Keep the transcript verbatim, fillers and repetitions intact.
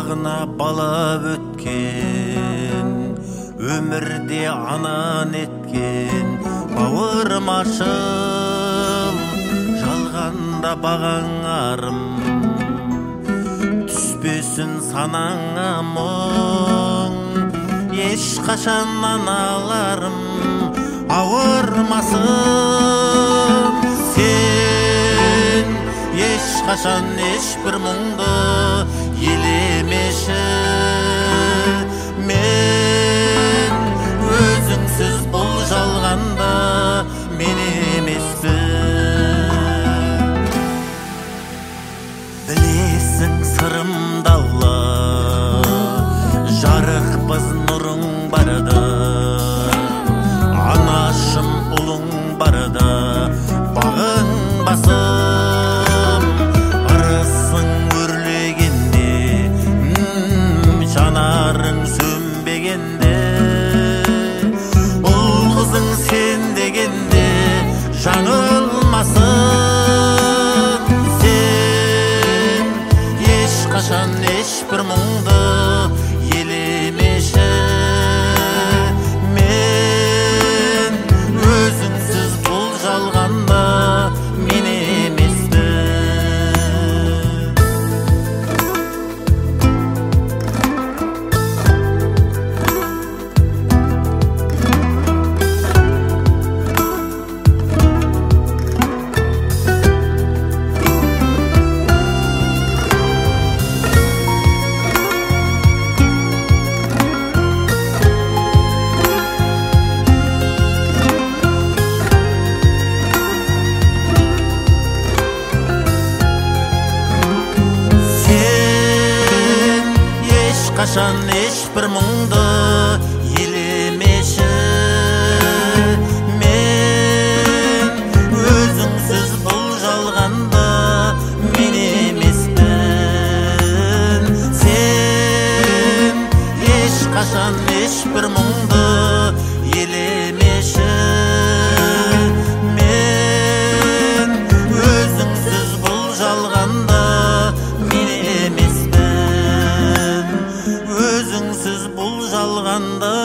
бағына балап өткен, өмірде анан еткен бауырмашыл, жалғанда бағаңарым, түспесін санаңа мұң, ешқашан аналарым ауырмасын. Сен ешқашан ешбір мұңды елемеші, мен өзіңсіз бұл жалғанда мен емеспін. Білесің сырымды Алла, жарықпыз нұрың барда, анашым ұлың барда, бағың басым, ырысың өрлегенде, жанарың сөнбегенде, ұл қызың сен дегенде жаңылмасын. Сен ешқашан ешбір мұңды елемеші, мен өзіңсіз бұл жалғанда мен емеспін. Қашан ешбір мұңды елемеші, мен өзіңсіз бұл жалғанда мен емеспін. Сен ешқашан ешбір мұңды елемеші, мен өзіңсіз бұл жалғанда мен емеспін. Өзіңсіз бұл жалғанда